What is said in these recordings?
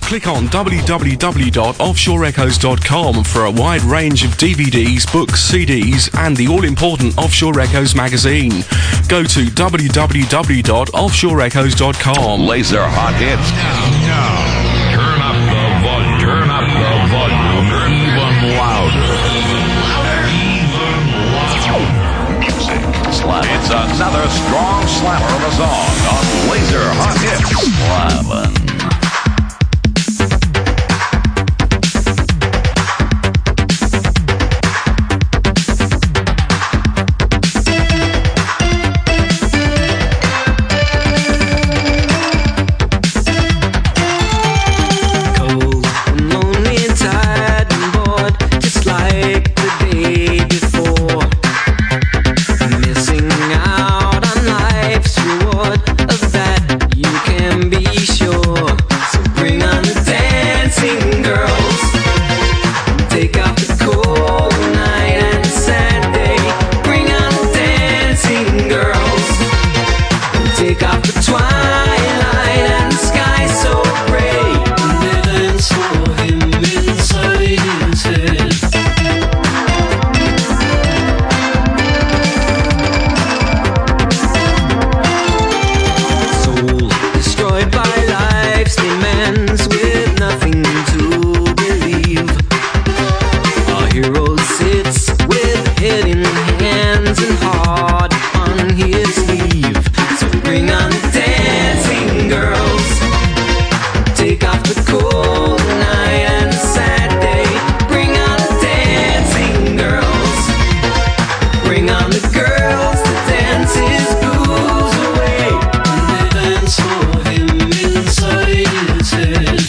Click on www.offshoreechoes.com for a wide range of DVDs, books, CDs, and the all-important Offshore Echoes magazine. Go to www.offshoreechoes.com. Laser hot hits. Now, turn up the volume. Turn up the volume even louder. Music slam. It's another strong slammer of a song on Laser Hot Hits. Slamming. Inside his head.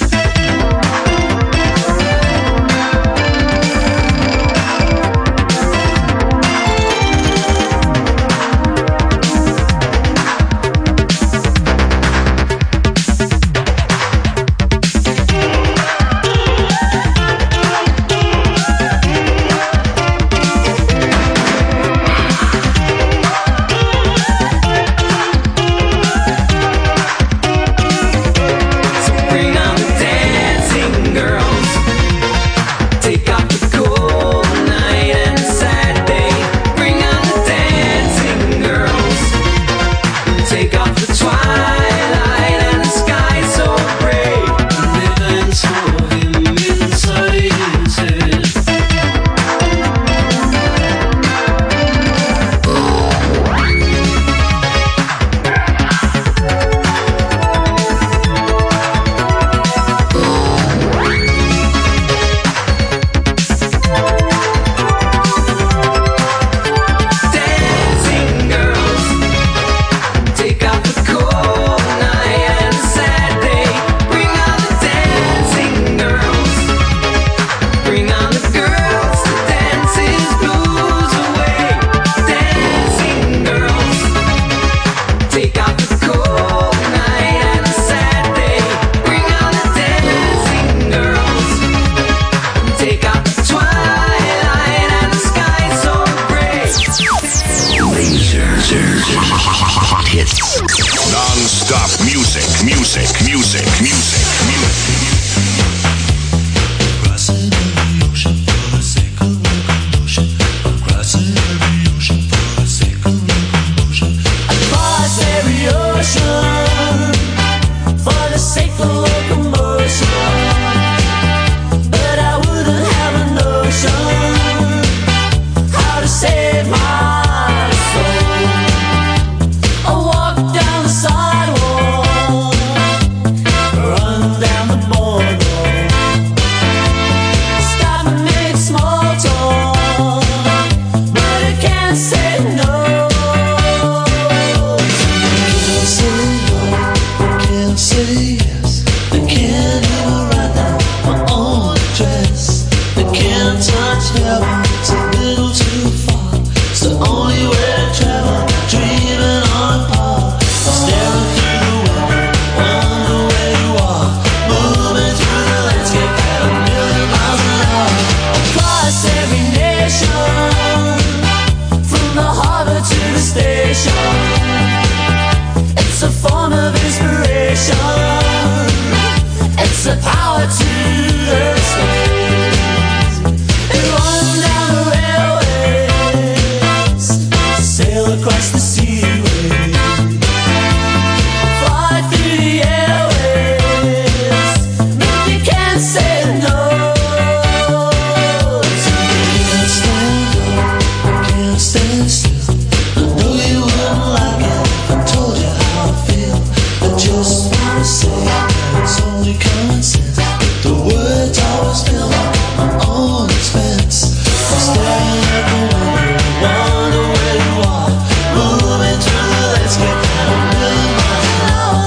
someone says the words always fill my own expense. I'm staring at the window, wonder where you are, moving through the landscape at a million miles an hour.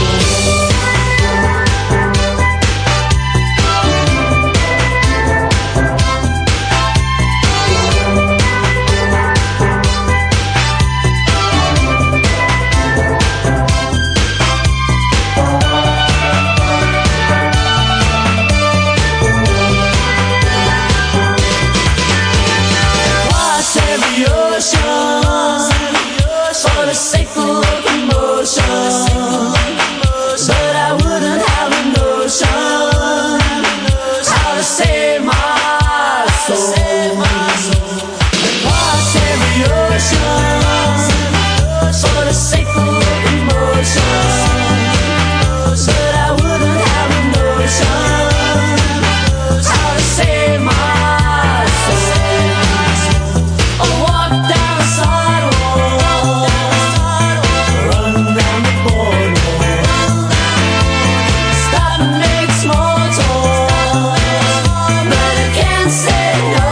For the sake of locomotion, but I wouldn't have a notion how to save my soul. Cross every ocean for the sake of locomotion, but I wouldn't have a notion how to save my soul. I walk down the sidewalk, run down the boardwalk, stop and make small talk, but I can't say no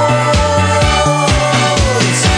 to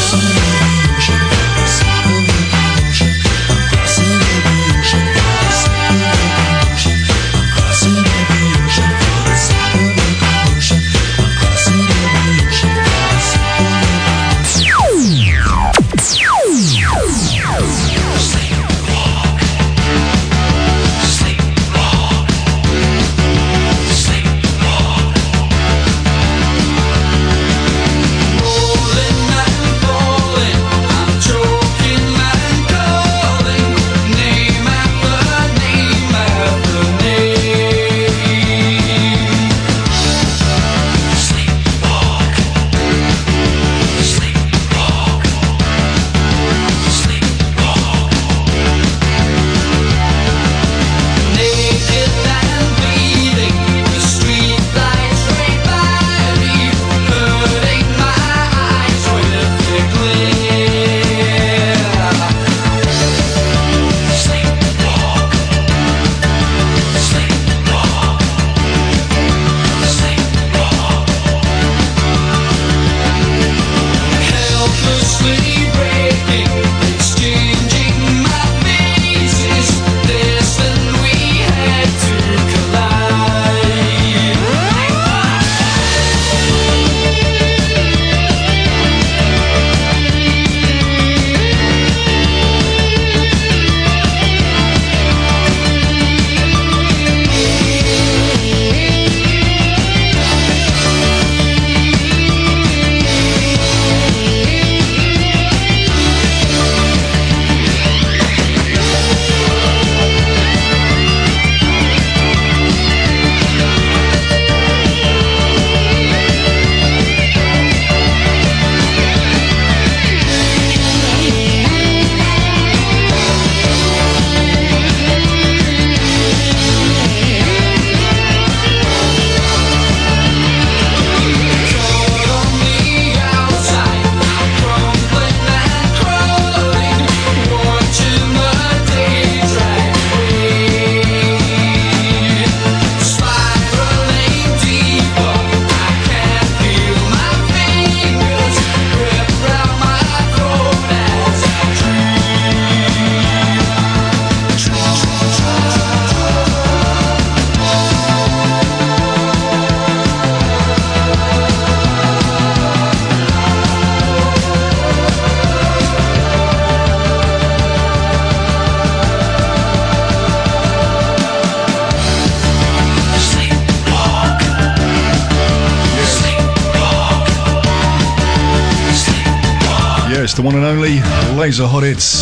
Yes, the one and only Laser Hot Hits.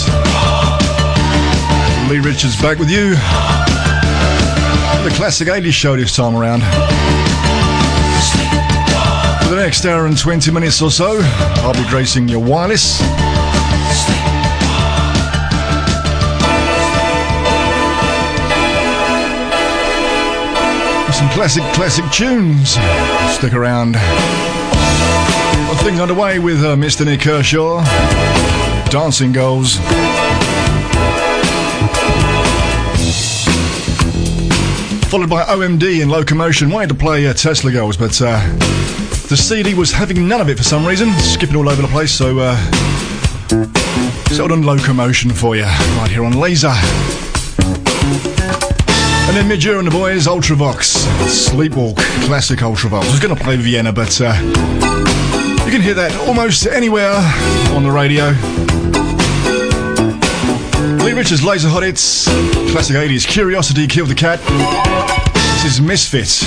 Lee Richards back with you. The classic 80s show this time around. For the next hour and 20 minutes or so, I'll be gracing your wireless. With some classic tunes. Stick around. Things underway with Mr. Nick Kershaw, Dancing Girls. followed by OMD and Locomotion. Wanted to play Tesla Girls, but the CD was having none of it for some reason, skipping all over the place, so settled on Locomotion for you, right here on Laser. And then Midura and the boys, Ultravox, Sleepwalk, classic Ultravox. I was going to play Vienna, but you can hear that almost anywhere on the radio. Lee Richards, Laser Hot Hits, classic 80s, Curiosity Killed the Cat. This is Misfits.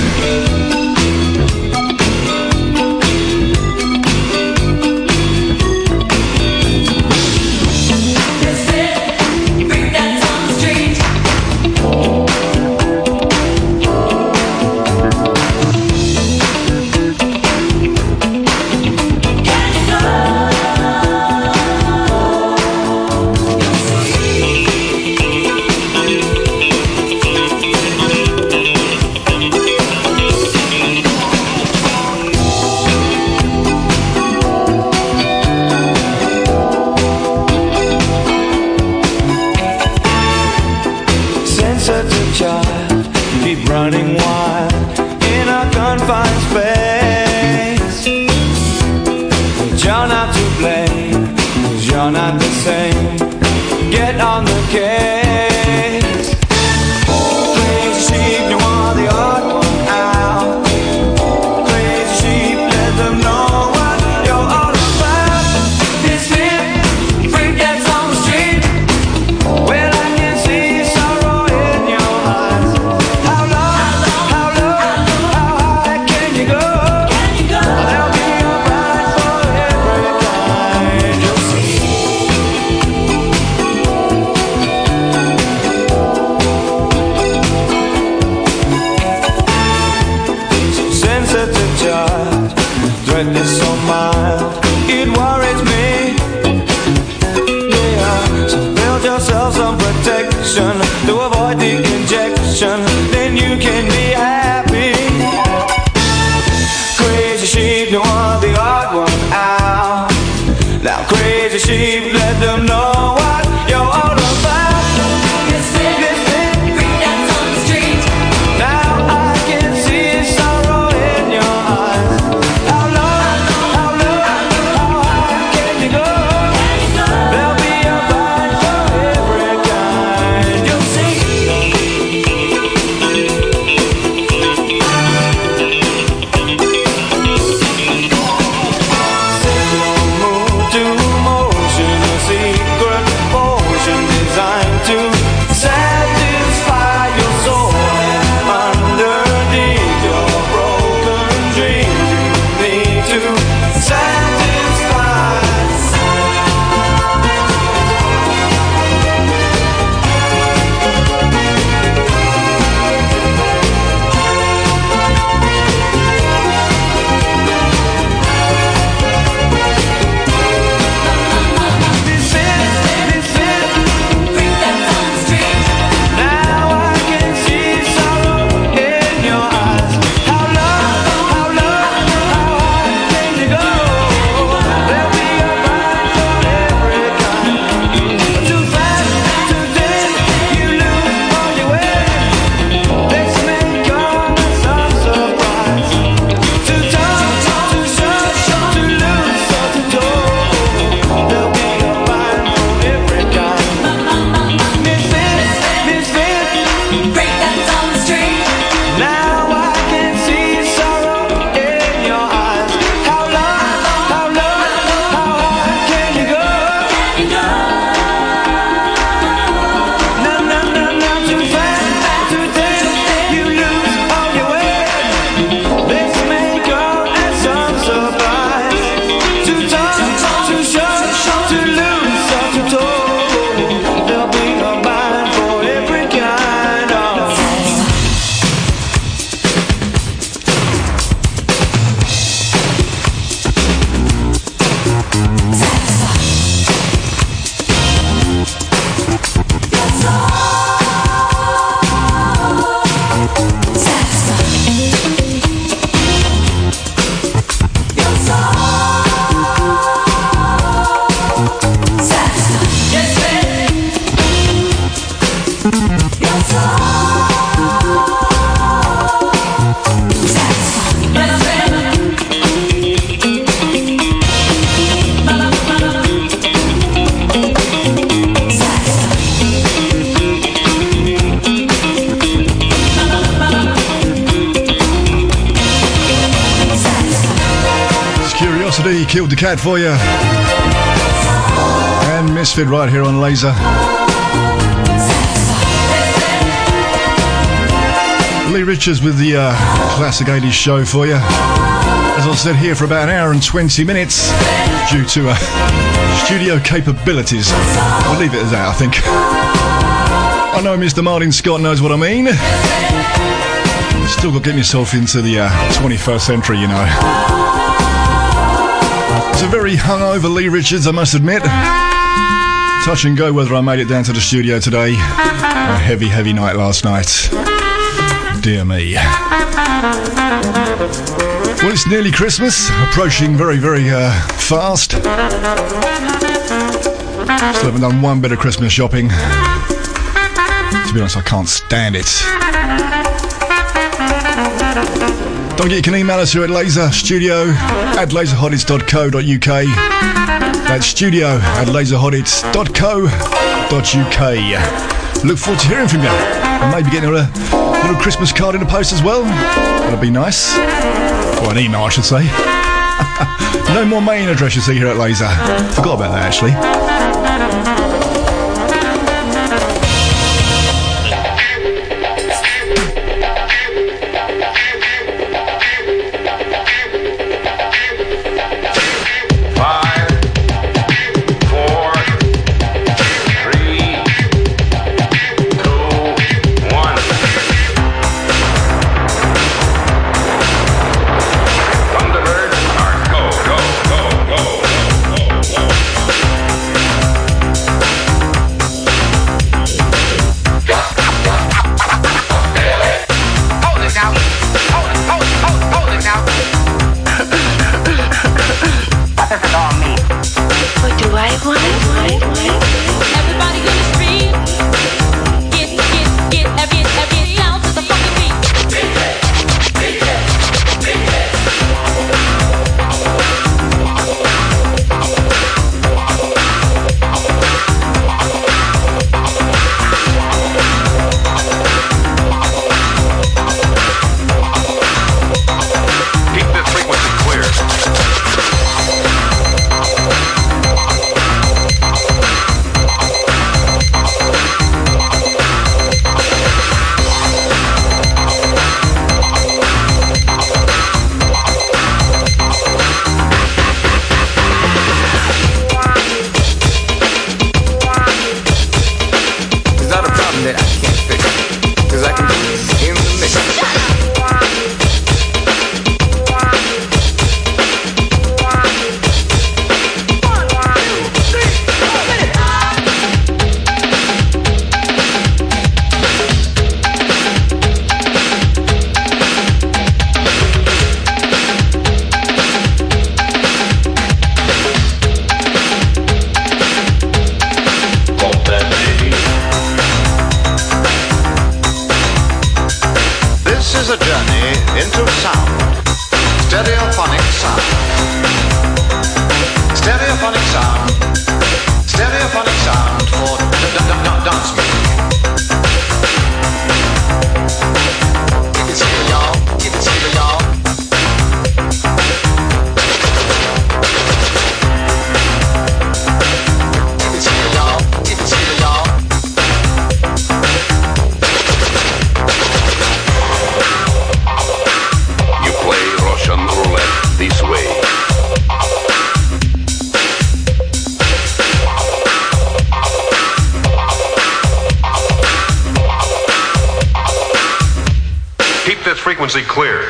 Rhapsody, Killed the Cat for you. And Misfit right here on Laser. Lee Richards with the classic 80s show for you. As I said, here for about an hour and 20 minutes due to studio capabilities. We'll leave it as that, I think. I know Mr. Martin Scott knows what I mean. Still got to get yourself into the 21st century, you know. It's a very hungover Lee Richards, I must admit. Touch and go whether I made it down to the studio today. A heavy, heavy night last night. Dear me. Well, it's nearly Christmas, approaching very, very fast. Still haven't done one bit of Christmas shopping. To be honest, I can't stand it. Don't forget you can email us here at laserstudio@laserhoddits.co.uk. That's studio@laserhoddits.co.uk. Look forward to hearing from you. And maybe getting a little Christmas card in the post as well. That'd be nice. Or an email, I should say. No more main address you see here at Laser. Forgot about that, actually. Frequency clear.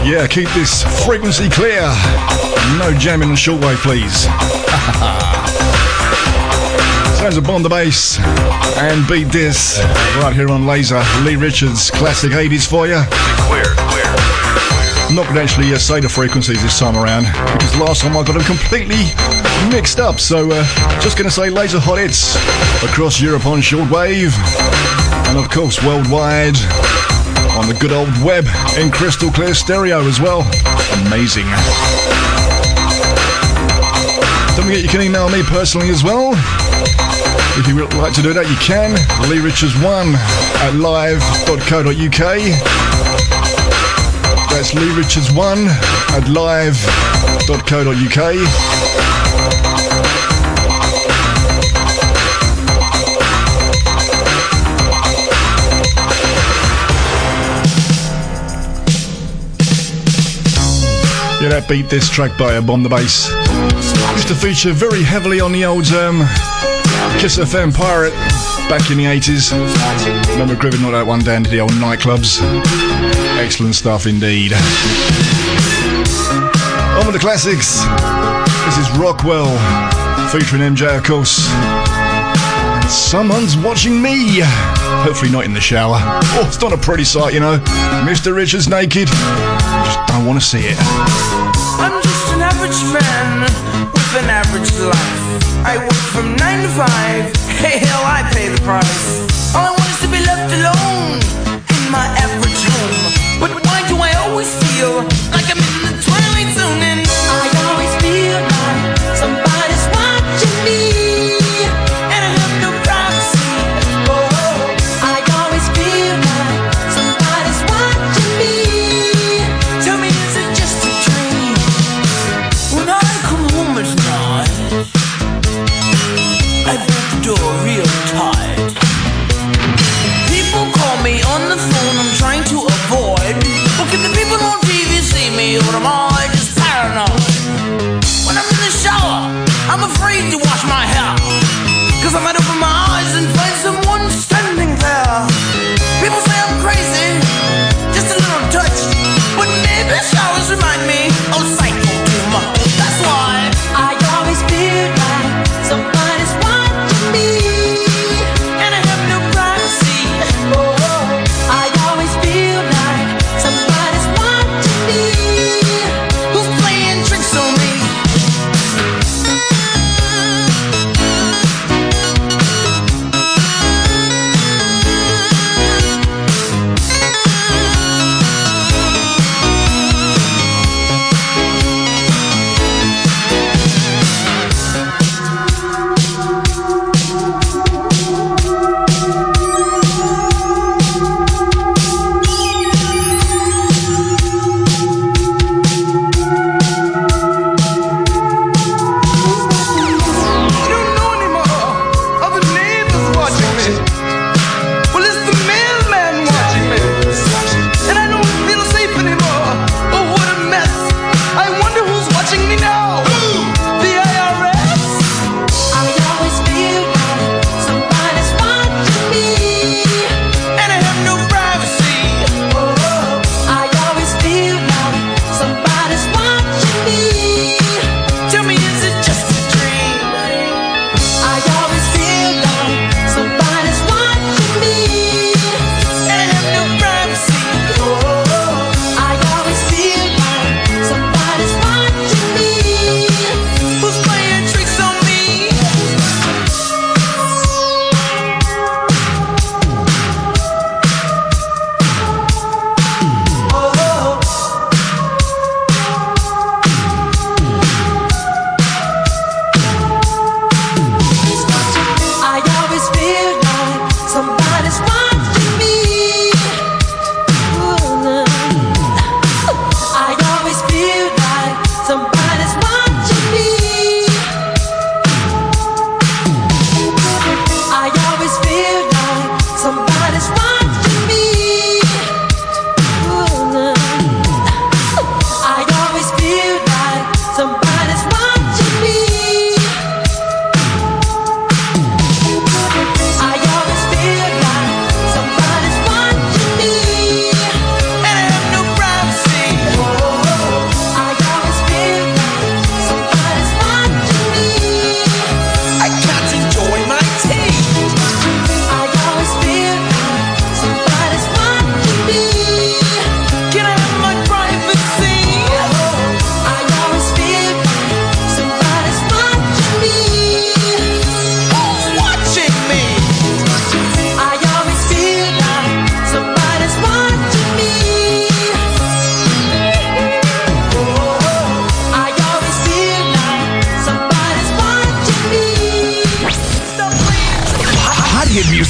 Yeah, keep this frequency clear. No jamming on shortwave, please. Sounds of Bomb the Bass and Beat This right here on Laser. Lee Richards, classic 80s for you. Clear. I'm not going to actually say the frequencies this time around because last time I got them completely mixed up. So just going to say Laser Hot Hits across Europe on shortwave and of course worldwide on the good old web in crystal clear stereo as well. Amazing. Don't forget you can email me personally as well. If you would like to do that, you can. LeeRichards1@live.co.uk. That's LeeRichards1@live.co.uk. Yeah, that Beat This track by Bomb the Bass used to feature very heavily on the old Kiss FM Pirate back in the 80s. Remember grooving all that one down to the old nightclubs. Excellent stuff indeed. On with the classics. This is Rockwell featuring MJ, of course. Someone's watching me. Hopefully not in the shower. Oh, it's not a pretty sight, you know. Mr. Richards naked. Just don't want to see it. I'm just an average man with an average life. I work from 9 to 5. Hey, hell, I pay the price. All I want is to be left alone in my average home. But why do I always feel like I'm in the twilight zone? And I always feel like somebody's watching me, and I have no privacy. Oh, I always feel like somebody's watching me. Tell me, is it just a dream? When I come home at night, I bolt the door real tight. People call me on the phone, I'm trying to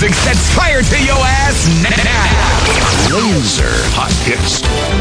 music sets fire to your ass now. Laser Hot Hits.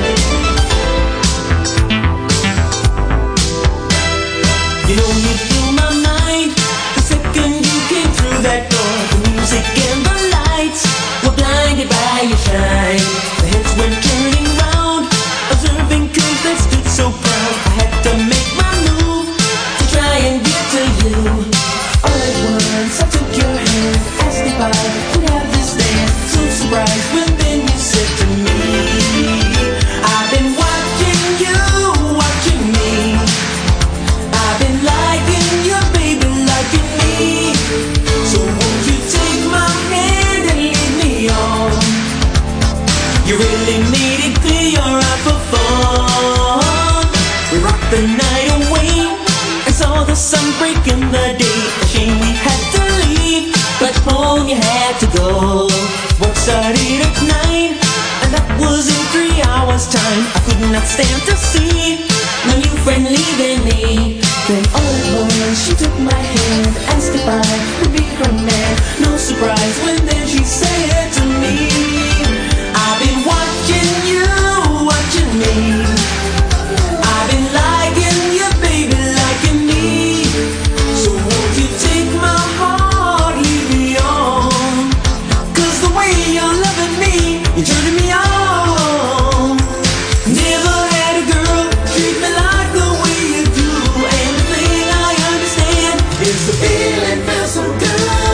You know you blew my mind the second you came through that door. The music and the lights were blinded by your shine. The heads went turning round, observing kids that stood so proud. I had to make my move to try and get to you. All at once I took your hand, asked if I could have this dance. So surprised when then you said to me, I've been watching you, watching me. I've been liking you, baby, liking me. So won't you take my hand and lead me on? You really made it clear you're out for fun. We rocked the night away and saw the sun break in the day. A shame we had to leave, but home you had to go. Work started at 9, and that was in 3 hours' time. I could not stand to see my new friend leaving me. Then all at once she took my hand, asked if I would be her man. No surprise when then she said to me, I've been watching you, watching me. I've been liking you, baby, liking me. So won't you take my heart, lead me on? 'Cause the way you're loving me, you're turning me on. Never had a girl treat me like the way you do. And the thing I understand is the feeling feels so good.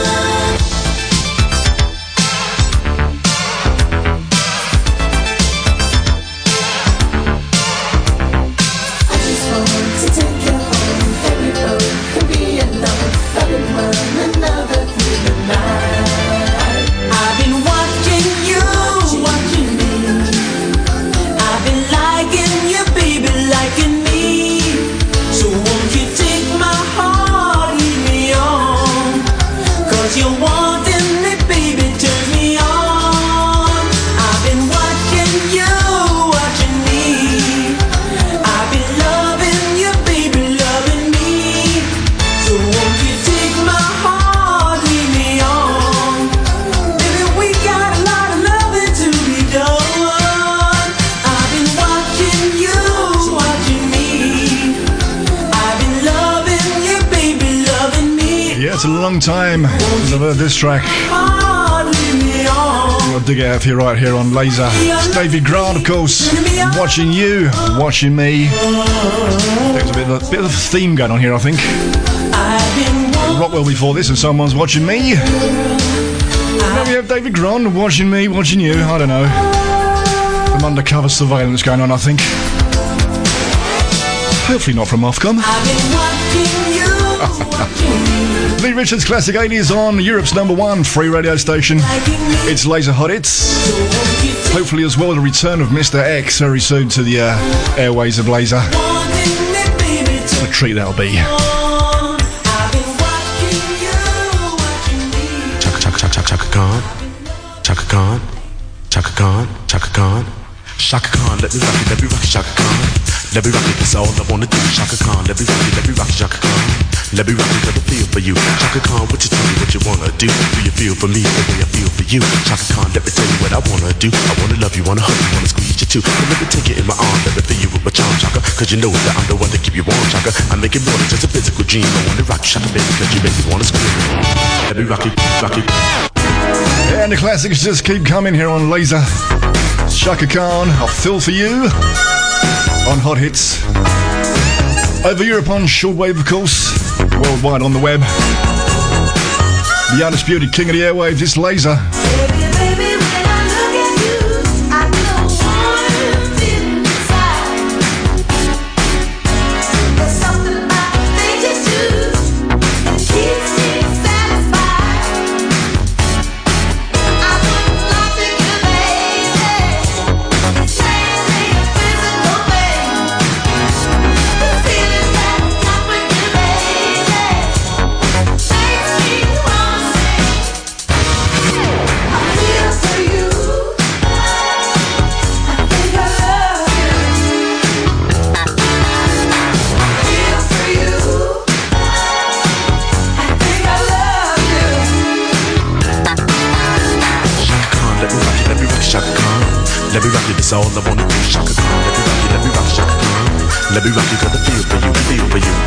I just want to take you home, every road can be alone. Loving one another through the night. I've been watching you, watching me. I've been liking you, baby, liking me. So won't you take my heart, lead me on? 'Cause you're wanting me, baby, turn me on. I've been watching you, watching me. I've been loving you, baby, loving me. So won't you take my heart, lead me on? Baby, we got a lot of loving to be done. I've been watching you, watching me. I've been loving you, baby, loving me. Yeah, it's a long time since I've heard this track. Heart, lead me on. I'll dig it out for you right here on Laser. It's David Grant, of course. Watching you, watching me. There's a bit of a theme going on here, I think. I've been Rockwell before this, and someone's watching me. Now we have David Grant watching me, watching you. I don't know. Some undercover surveillance going on, I think. Hopefully not from Ofcom. I've been watching you, watching me. Lee Richards Classic 80s on Europe's #1 free radio station. Liking me. It's Laser Hot Hits. So won't you take Hopefully as well the return of Mr. X very soon to the airways of Laser. wanting me, baby, What turn a treat that'll be. me on. I've been watching you, watching me. Chaka Khan, Chaka Khan, Chaka Khan, Chaka Khan, Shaka Khan, let me rock it, Shaka Khan. Let me rock it, that's all I wanna do. Shaka Khan, let me rock it, Shaka Khan. Let me rock it, let me feel for you. Shaka Khan, what you tell me what you wanna do? Do you feel for me the way I feel for you? Shaka Khan, let me tell you what I wanna do. I wanna love you, wanna hug you, wanna squeeze you too. And let me take it in my arms, let me feel you with my charm, Shaka. 'Cause you know that I'm the one to keep you warm, Shaka. I make it more than just a physical dream. I wanna rock you, Shaka, baby, 'cause you make me wanna scream. Let me rock it, rock it. And the classics just keep coming here on Laser. Shaka Khan, I'll Feel For You on Hot Hits. Over Europe on shortwave, of course. Worldwide on the web. The undisputed king of the airwaves, it's Laser. Baby, baby, when I look at you, I know one thing inside. There's something about the things you do that keeps me satisfied. I wouldn't lie to you, baby. It's mainly a physical thing. The feeling that I got with you, baby, makes me wanna sing. I feel so that's all I wanna do. Shaka Khan, let me rock you, Shaka Khan. Let me rock you, got the feel for you, feel for you.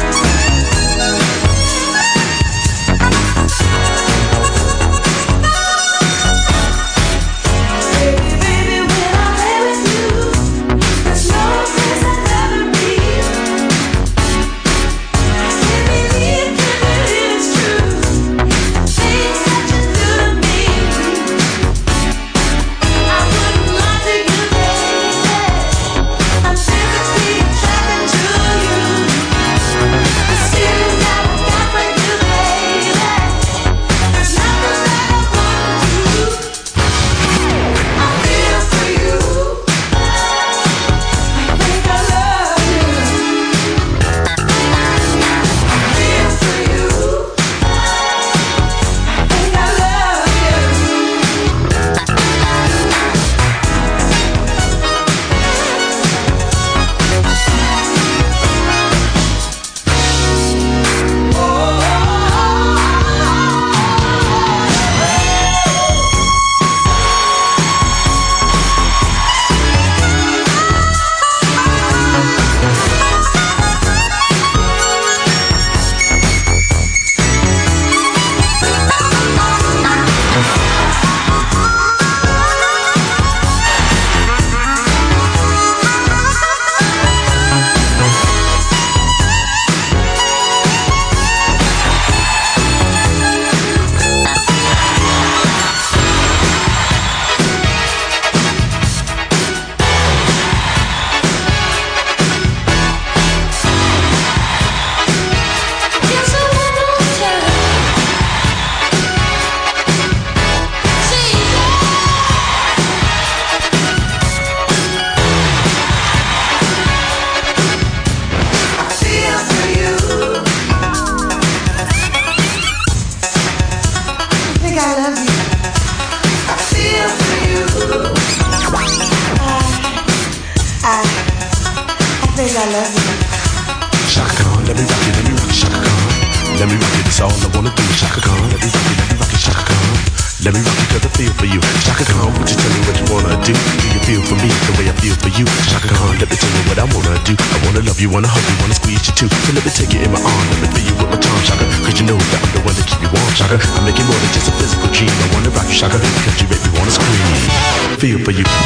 Wanna hug you, wanna squeeze you too. So let me take you in my arm, let me feel you with my tongue, Shaka. Cause you know that I'm the one to keep you warm, Shaka. I'm making more than just a physical dream. I wanna rock you, Shaka, cause you make me wanna scream. Feel for you.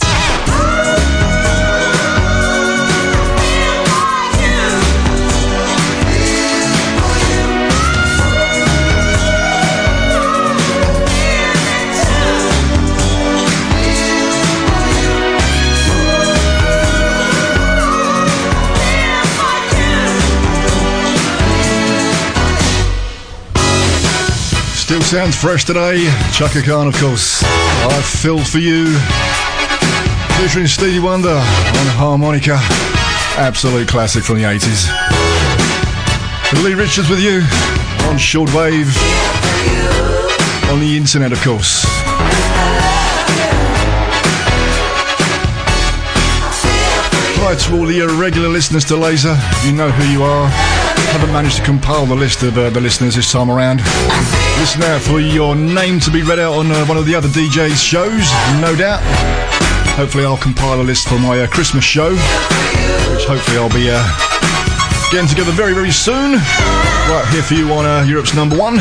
Still sounds fresh today. Chaka Khan, of course. I Feel For You. Featuring Stevie Wonder on harmonica. Absolute classic from the 80s. Lee Richards with you on shortwave. On the internet, of course. Hi to all the regular listeners to Laser. You know who you are. Haven't managed to compile the list of the listeners this time around. Listen out for your name to be read out on one of the other DJ's shows, no doubt. Hopefully I'll compile a list for my Christmas show, which hopefully I'll be getting together very, very soon. Right here for you on Europe's number one.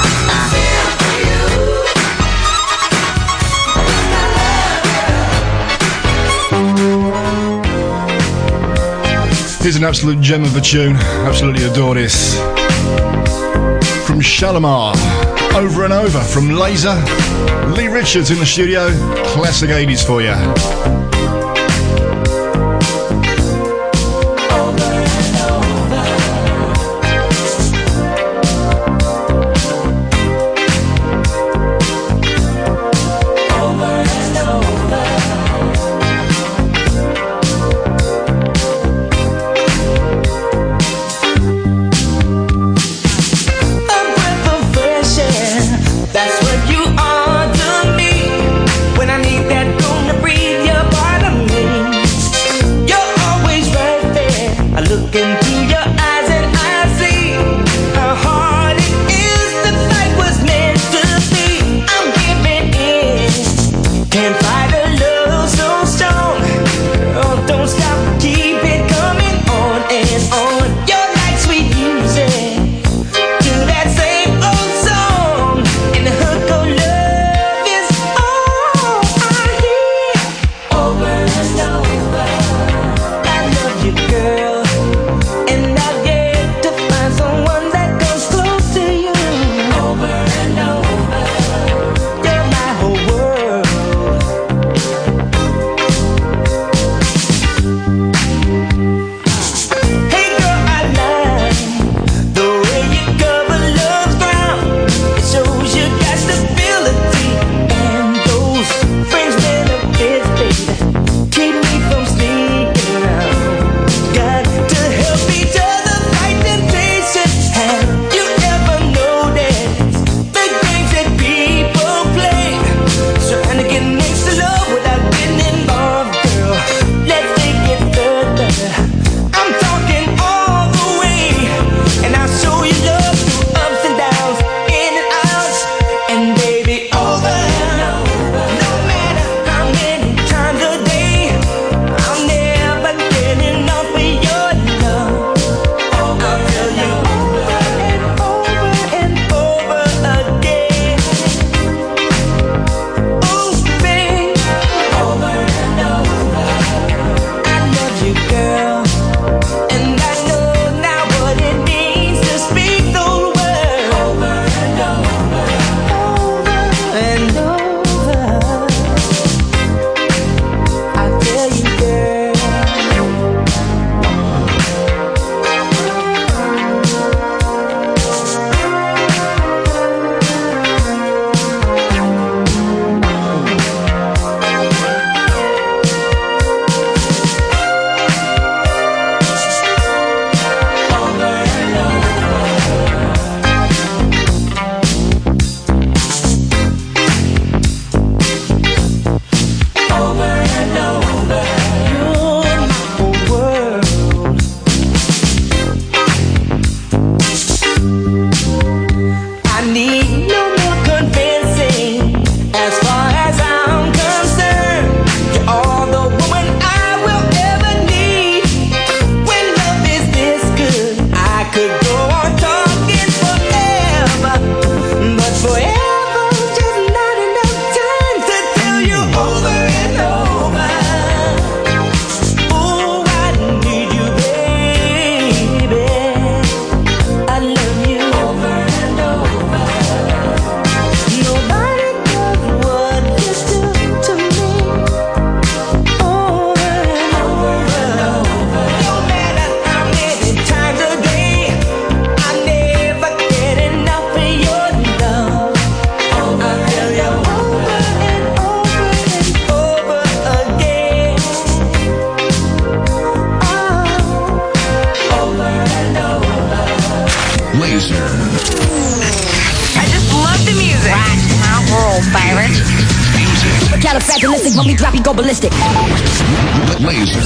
Here's an absolute gem of a tune. Absolutely adore this. From Shalimar, Over and Over, from Laser, Lee Richards in the studio, classic 80s for you. That's what you are to me. When I need that room to breathe, your fragilistic. When we drop, you go ballistic. Laser.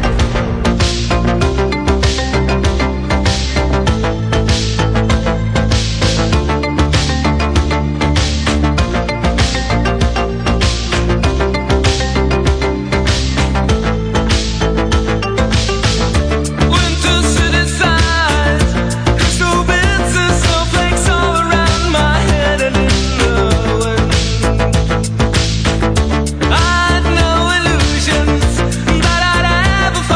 I'd no illusions that I'd ever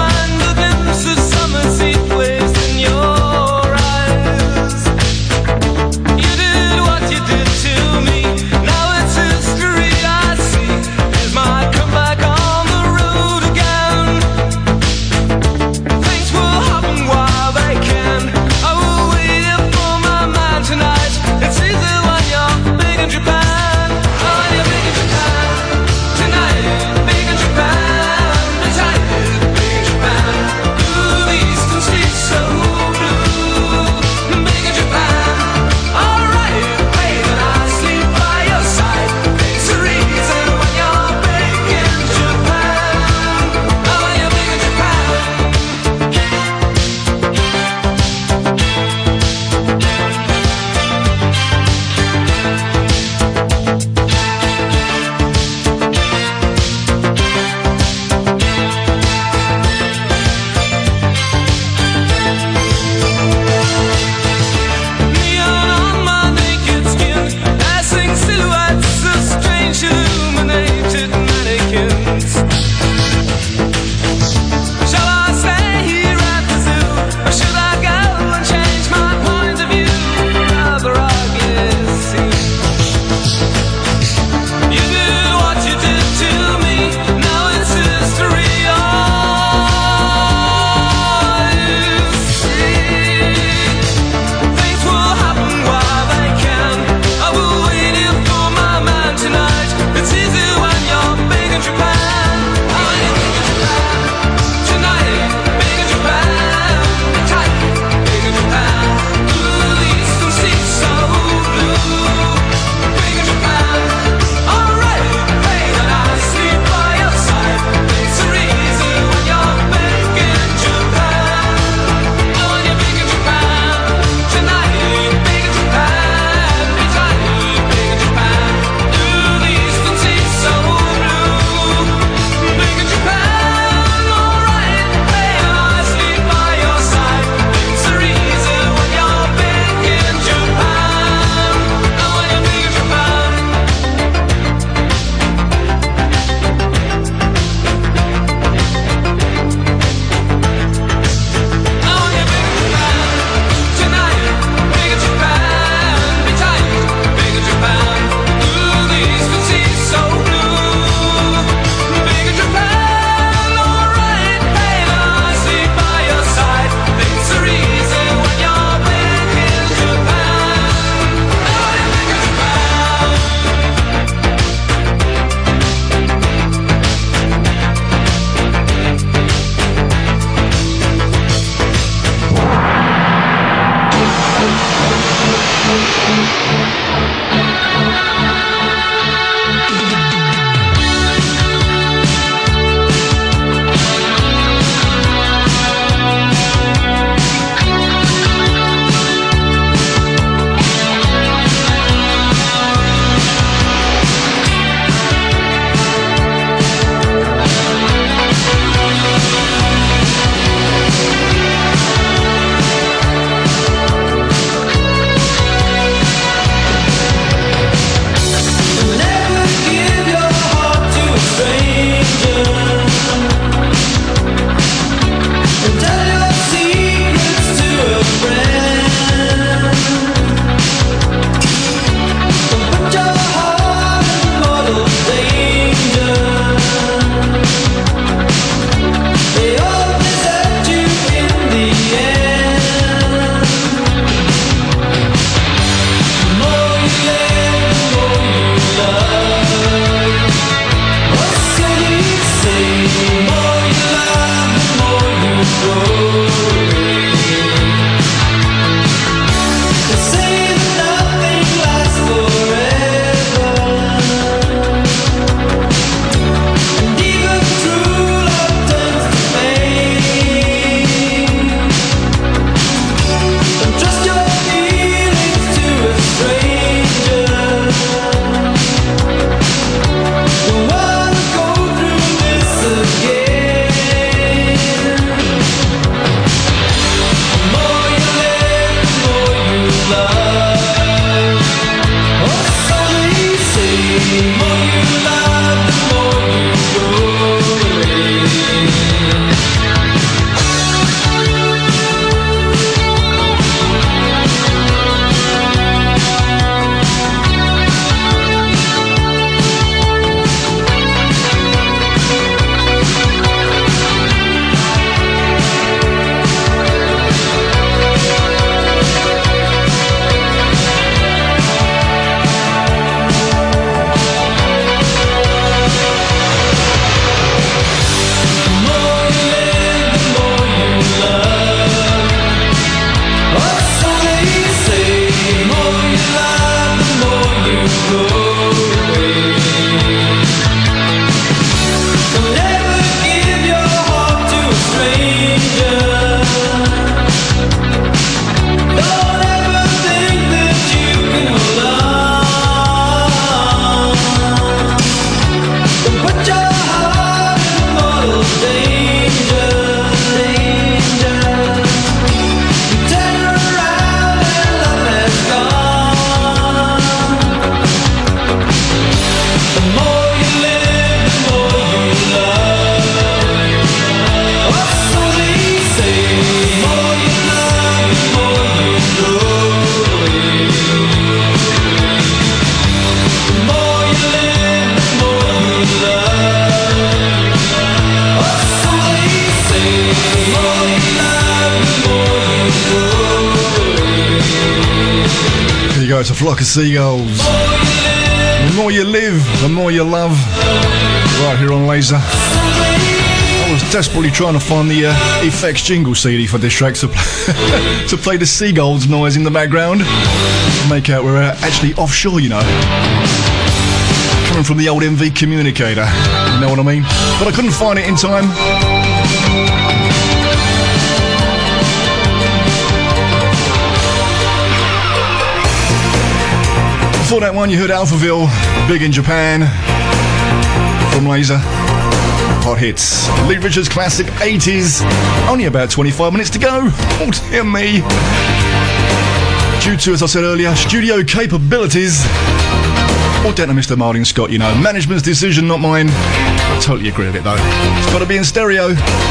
go. It's a flock of seagulls. The more you live, the more you love. Right here on Laser. I was desperately trying to find the effects jingle CD for this track to play the seagulls noise in the background. Make out we're actually offshore, you know. Coming from the old MV communicator, you know what I mean? But I couldn't find it in time. Before that one, you heard Alphaville, Big in Japan, from Laser. Hot hits. Lee Richards classic 80s. Only about 25 minutes to go. Oh dear me. Due to, as I said earlier, studio capabilities. All down to Mr. Martin Scott, you know. Management's decision, not mine. I totally agree with it though. It's got to be in stereo.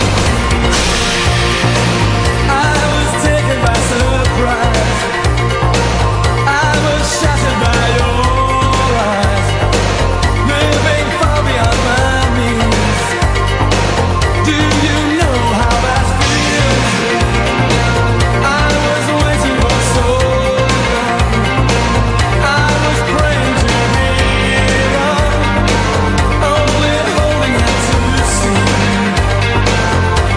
I was taken by surprise. I was shattered by your eyes, moving far beyond my means. Do you know how that feels? I was waiting for so long. I was praying to be wrong, only holding out to see.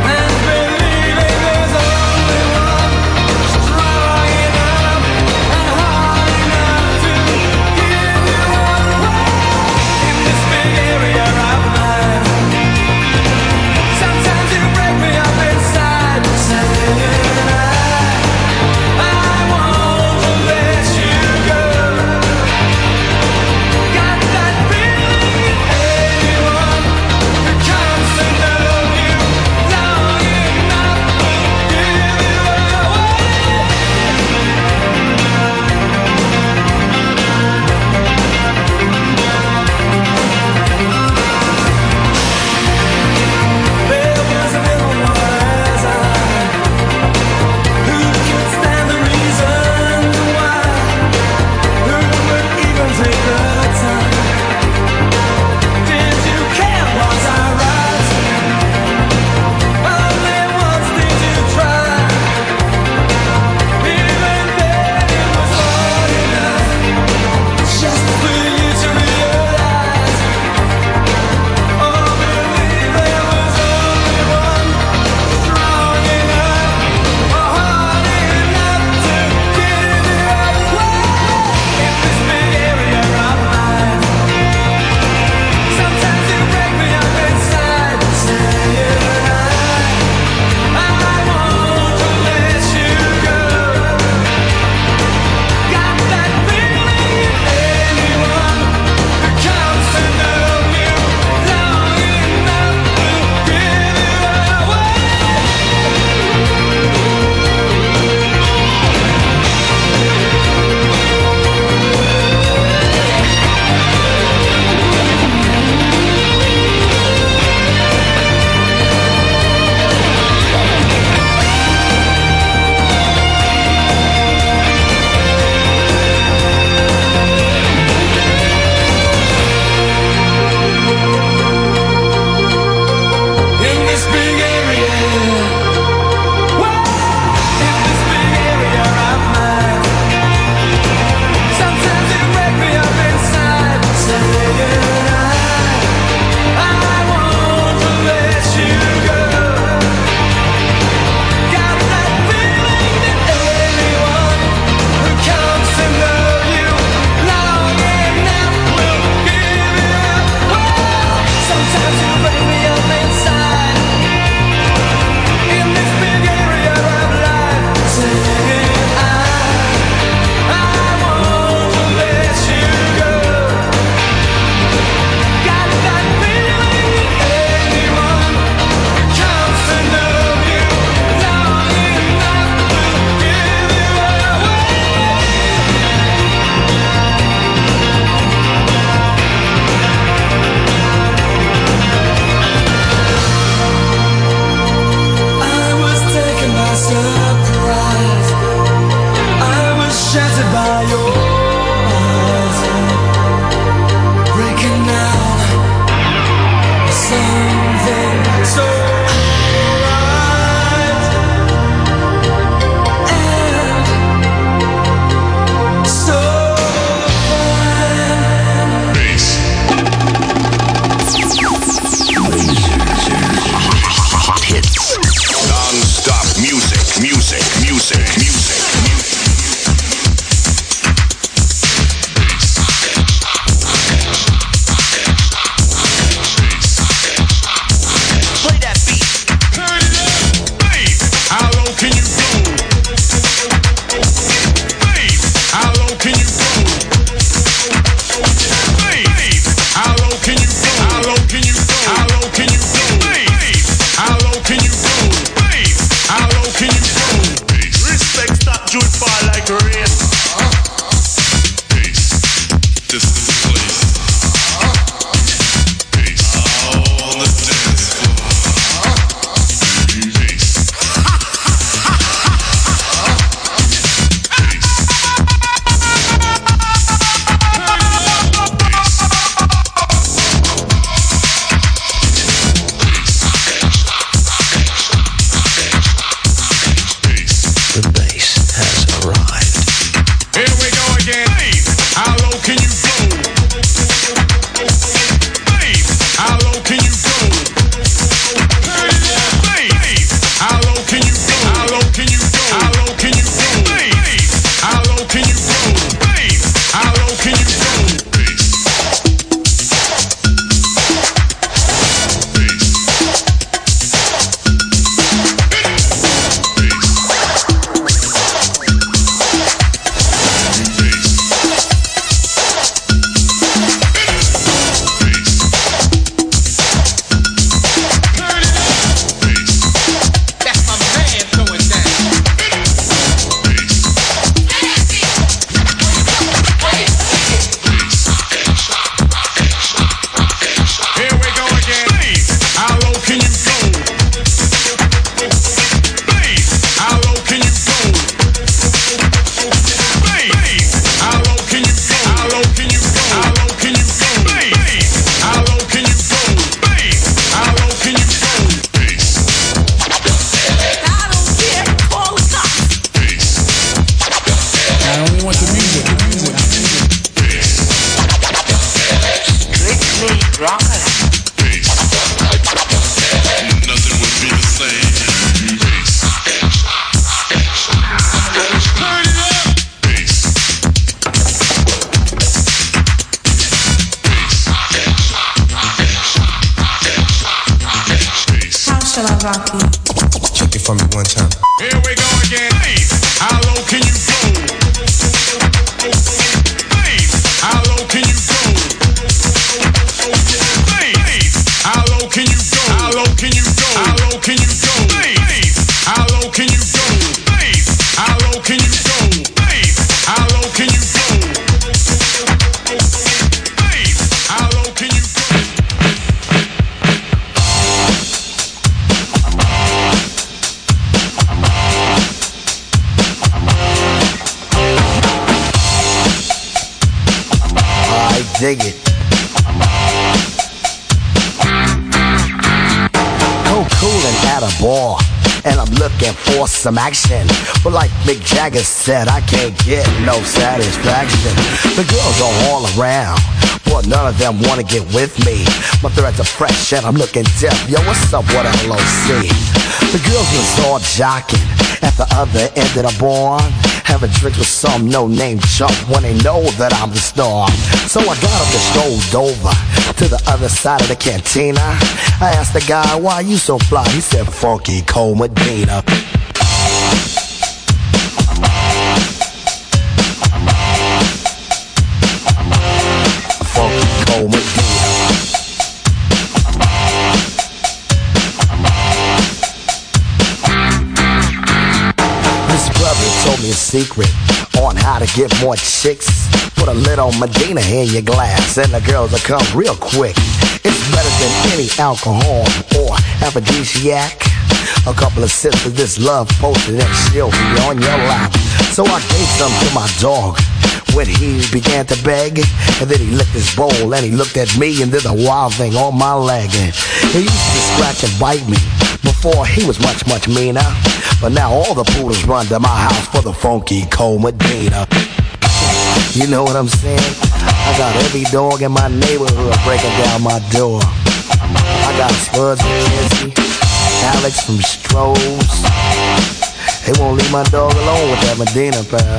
for me one time. Here we go again. Please, how low can you go? Please, how low can you go? Please, how low can you go? How low can you go? How low can you go? Please, how low can you go? Please, how low can you go? Please, how low can you go? Please, how low can you go? I dig it. Coolin' at a bar, and I'm looking for some action. But like Mick Jagger said, I can't get no satisfaction. The girls are all around, but none of them wanna get with me. My threads are fresh and I'm looking deaf. Yo, what's up, what LOC? The girls was all jocking at the other end of the bar, having drinks with some no-name chump when they know that I'm the star. So I got up and strolled over to the other side of the cantina. I asked the guy, why you so fly? He said, Funky Cold Medina. Funky Cold Medina. This brother told me a secret on how to get more chicks. Put a little Medina in your glass and the girls will come real quick. It's better than any alcohol or aphrodisiac. A couple of sips of this love potion and she'll be on your lap. So I gave some to my dog when he began to beg, and then he licked his bowl and he looked at me and did a wild thing on my leg. And he used to scratch and bite me before he was much, much meaner. But now all the poodles run to my house for the Funky Cold Medina. You know what I'm saying? I got every dog in my neighborhood breaking down my door. I got Spuds from Kinsey, Alex from Strohs. They won't leave my dog alone with that Medina, pal.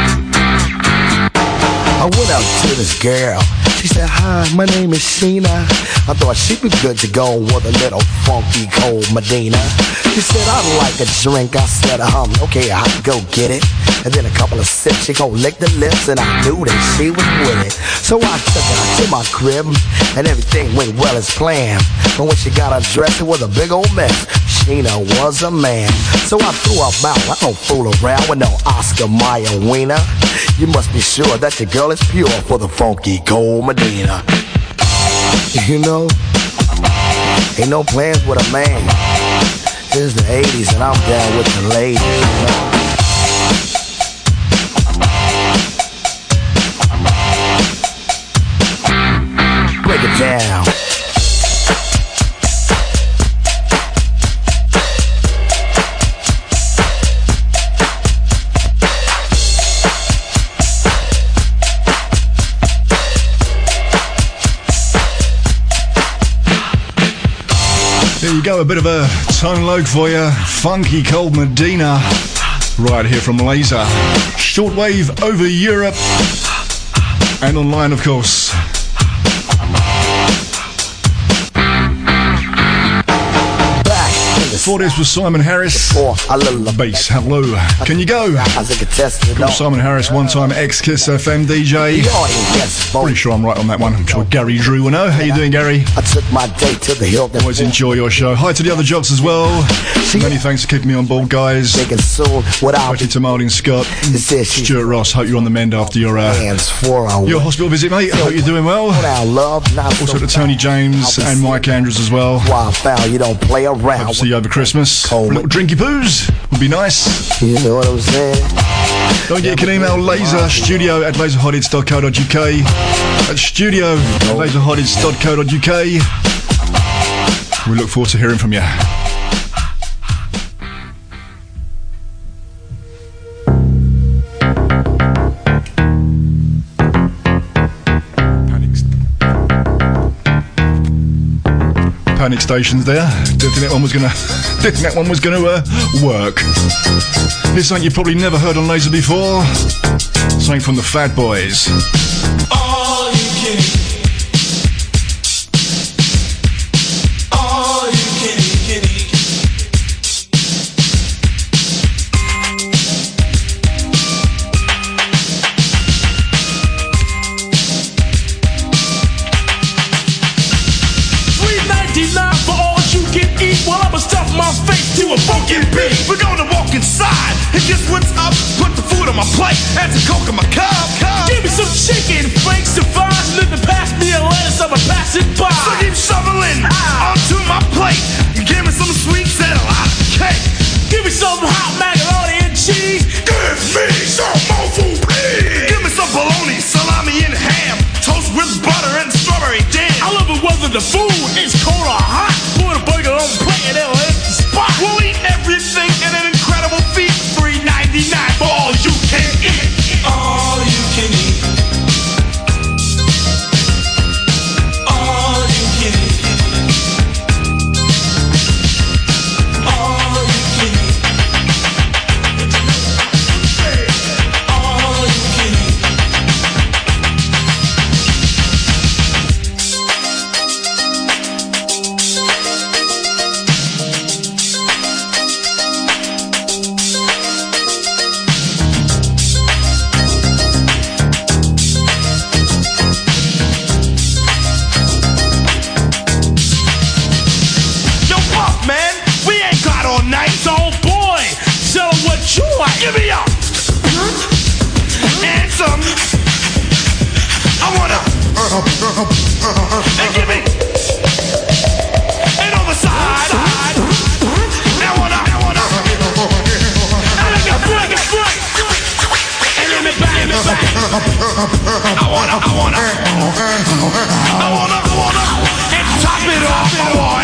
I went out to this girl. She said, hi, my name is Sheena. I thought she'd be good to go with a little Funky Cold Medina. She said, I'd like a drink. I said, okay, I'll go get it. And then a couple of sips, she gon' lick the lips, and I knew that she was with it. So I took her to my crib, and everything went well as planned. But when she got undressed, it was a big old mess. Sheena was a man. So I threw her out. I don't fool around with no Oscar Mayer wiener. You must be sure that your girl is pure for the Funky Cold Medina. You know, ain't no plans with a man. It's the 80s and I'm down with the ladies, you know. Break it down. There you go, a bit of a tone load for you. Funky Cold Medina, right here from Laser. Shortwave over Europe and online, of course. Before this was Simon Harris. Bass, hello. Can you go? Cool, Simon Harris, one-time ex-Kiss FM DJ. Pretty sure I'm right on that one. I'm sure Gary Drew will know. How you doing, Gary? I took my day to the hill. Always enjoy your show. Hi to the other jobs as well. Many thanks for keeping me on board, guys. Especially to Martin Scott, Stuart Ross. Hope you're on the mend after your hospital visit, mate. I hope you're doing well. Also to Tony James and Mike Andrews as well. You don't play around. Hope to see you over Christmas. A little drinky poos would be nice. You know what I'm saying? Don't forget, you can email laserstudio@laserhoddits.co.uk. That's studio@laserhoddits.co.uk. We look forward to hearing from you. Panic stations there. Didn't think that one was gonna work. Here's something you've probably never heard on Laser before. Something from the Fat Boys. All you can eat. All you can eat. be. We're gonna walk inside and guess what's up? Put the food on my plate and some coke in my cup. Give me some chicken, flakes and fries, and then pass me a lettuce, I'ma pass it by. So keep shoveling onto my plate. You give me some sweets and a lot of cake. Give me some hot macaroni and cheese. Give me some more food, please. Give me some bologna, salami, and ham. Toast with butter and strawberry jam. I love it whether the food is cold or hot. Put a burger on the plate and it'll hit the spot. We'll eat everything in an incredible feast. $3.99 for all you can eat. All you can eat. All you can eat. All you can eat. All you can eat. Yo, Puff, man, we ain't got all night. So boy, tell 'em what you like. Give me up and some. I wanna and give me and on the side. I wanna And make it break. And let me back. I wanna and top it off, my boy.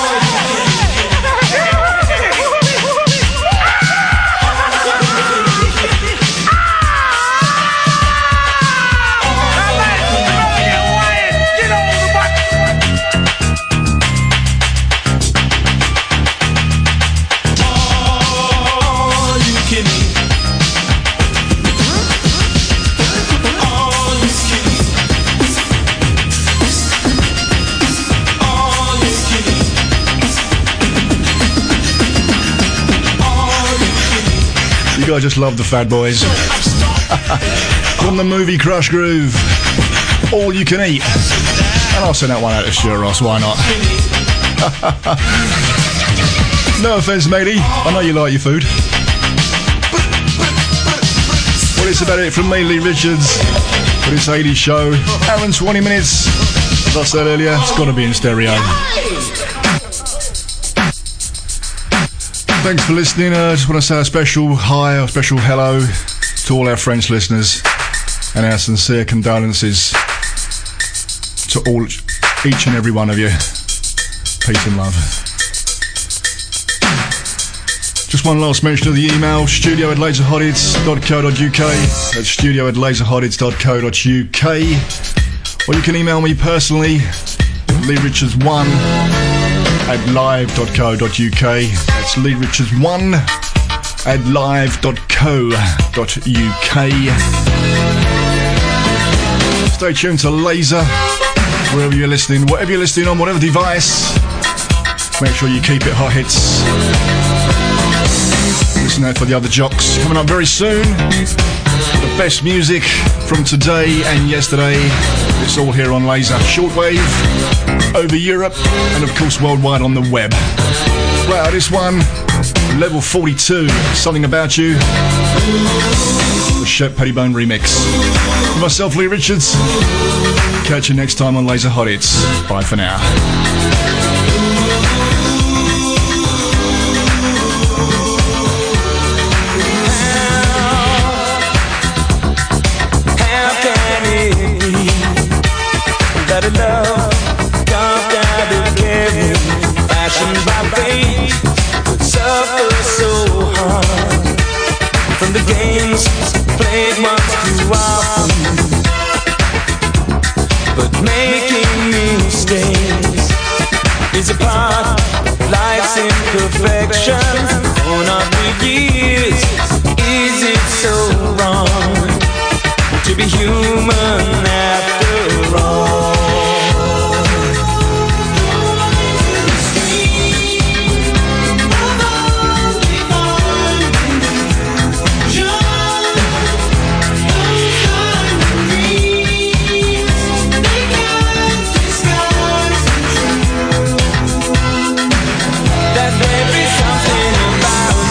All you can eat. All you can eat. All you can eat. All you can eat. You guys just love the Fat Boys. From the movie Crush Groove. All you can eat. And I'll send that one out to Stuart Ross, why not? No offence, matey. I know you like your food. Well, it's about it from me, Lee Richards, for this 80s show. Hour and 20 minutes. As I said earlier, it's got to be in stereo. Thanks for listening. I just want to say a special hi, a special hello to all our French listeners, and our sincere condolences to each and every one of you. Peace and love. Just one last mention of the email, studio@laserhothits.co.uk. That's studio@laserhothits.co.uk. Or you can email me personally, leerichards1@live.co.uk. That's leerichards1@live.co.uk. Stay tuned to Laser, wherever you're listening, whatever you're listening on, whatever device. Make sure you keep it hot hits. Listen out for the other jocks coming up very soon. The best music from today and yesterday. It's all here on Laser. Shortwave, over Europe, and of course worldwide on the web. Right, this one, Level 42, Something About You. The Shep Pettibone remix. For myself, Lee Richards. Catch you next time on Laser Hot Hits. Bye for now. That a love carved out of caring, fashioned by fate, would suffer so hard from the games played once too often. But making mistakes is a part of life's imperfection. Grown up with years, is it so wrong to be human after all? That there is something about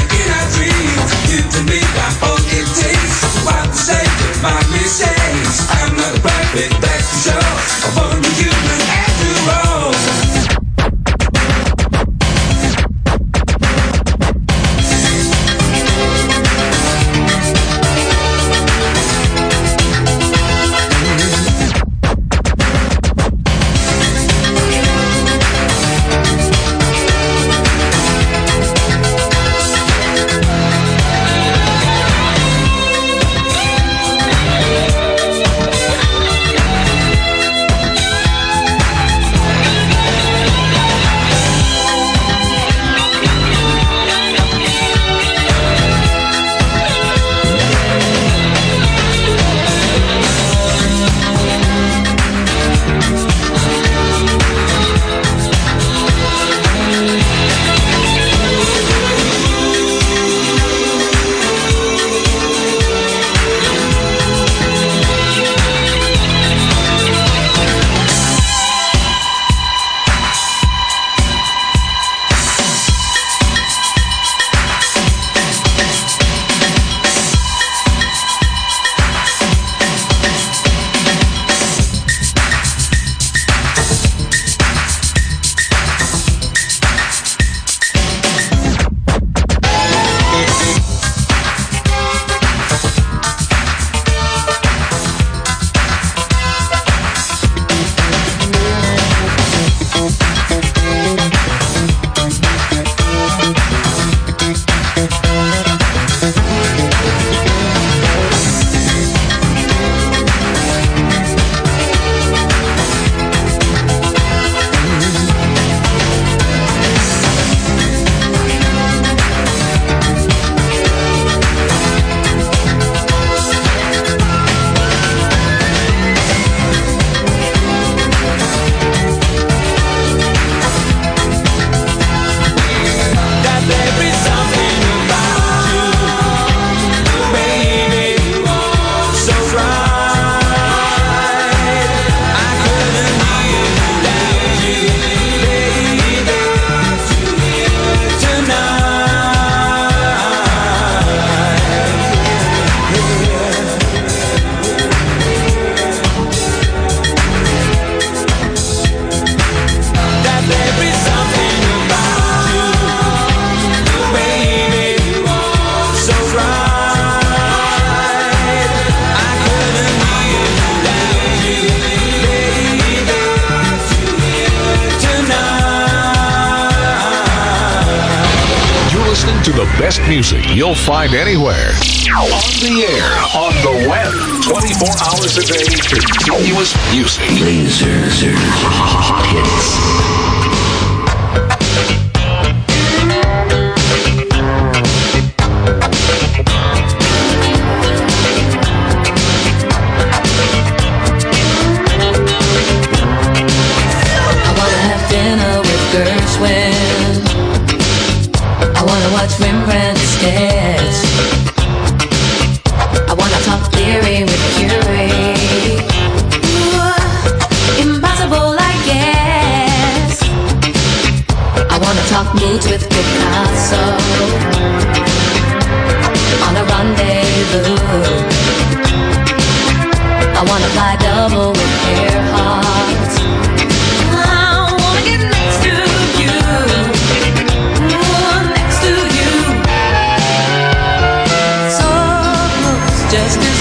to the best music you'll find anywhere. On the air, on the web, 24 hours a day, continuous music. Laser Hot Hits. Watch Rembrandt sketch. I wanna talk theory with Curie. Ooh, impossible, I guess. I wanna talk moods with Picasso. On a rendezvous. I wanna fly double with Earhart. I wanna get next to you. Just as